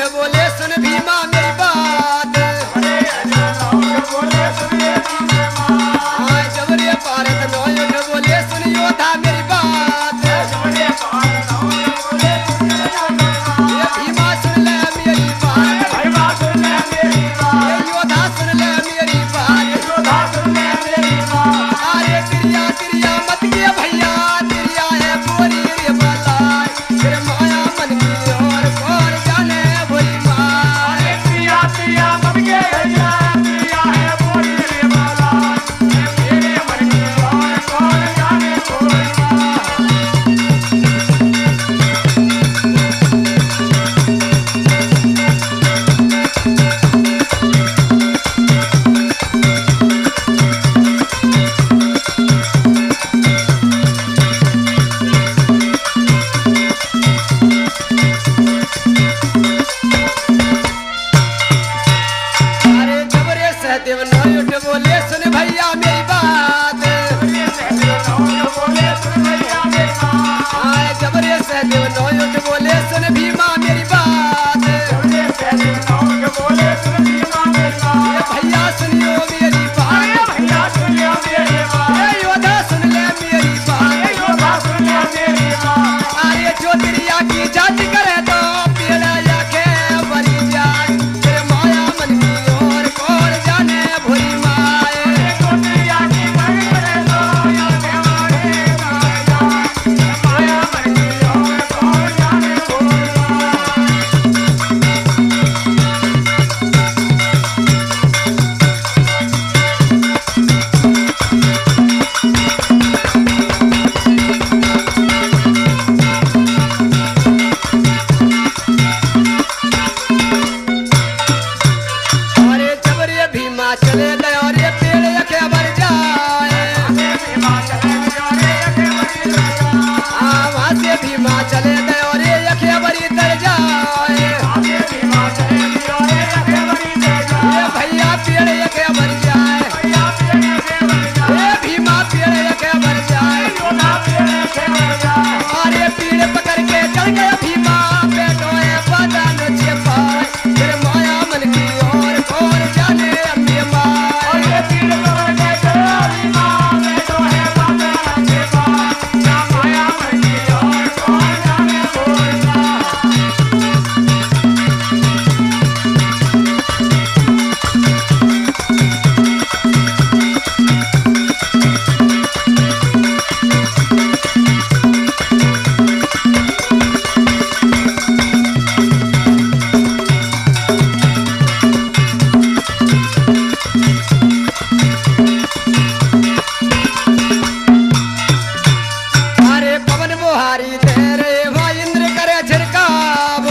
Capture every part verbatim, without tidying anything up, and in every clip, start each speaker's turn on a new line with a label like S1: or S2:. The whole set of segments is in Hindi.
S1: बोले सुन भीमा मेरी बात। हाँ, जबरे भारत नौ उठ बोले सुन योद्धा मेरी बात। ये भीमा सुन ले मेरी बात, ये योद्धा सुन ले मेरी बात। अरे तिरिया तिरिया मत के भैया, तिरिया है बोरी रे बलाई, फिर माया मन की और कौन जाने भोली माँ।
S2: तिरिया तिरिया मत के भैया, तिरिया है बोरी रे बलाई, मेरे मन की और कौन जाने भोली माँ।
S1: अरे जबरे सहदेव नौ उठ बोले सुन भैया मेरी बात। हाँ, जबरे सहदेव नौ उठ बोले सुन भीमा मेरी बात। ये भैया सुनियो मेरी बात, ये योद्धा सुन ले मेरी बात। अरे जो तिरिया की जाति करे तो पीड़ा याके बरी जाए, फिर माया मन की और कौन जाने भोली माए। अरे जबरे भीमा चले गए और ये पेड़ यके बर जाए। हाँ, वहाँ से भीमा चले गए और ये यके बरी तर जाए। ये भैया पेड़ यके बर जाए, ये भीमा पेड़ यके बर जाए। और ये पेड़ पकड़ के चढ़ गया भीमा, पेटोए बदन छिपाए, फिर माया मन की और कौन जाने अम्बे माए। अरे पवन बुहारी तेरे वहाँ इंद्र करे झिड़काव।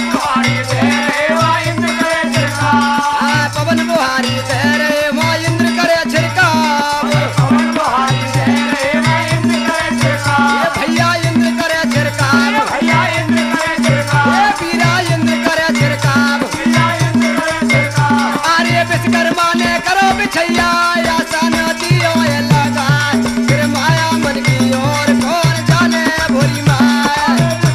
S1: हाँ, पवन बुहारी तेरे वहाँ इंद्र करे झिड़काव। ये भैया इंद्र करे झिड़काव, ये वीरा इंद्र करे झिड़काव। अरे विश्वकर्मा ने करो बिछैया, आसन दियो ये लगाए, फिर माया मन की और कौन जाने भोली माए।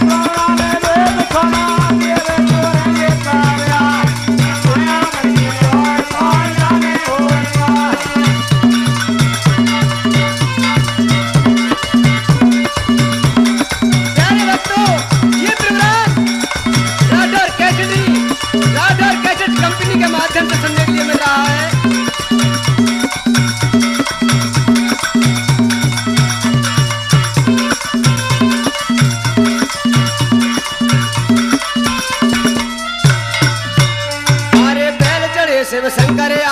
S1: प्यारे भक्तों, ये प्रोग्राम राडर कैसेटरी राडर कैसेट कंपनी के माध्यम से सुनने के लिए मिल रहा है। अरे बैल चढ़े शिव शंकर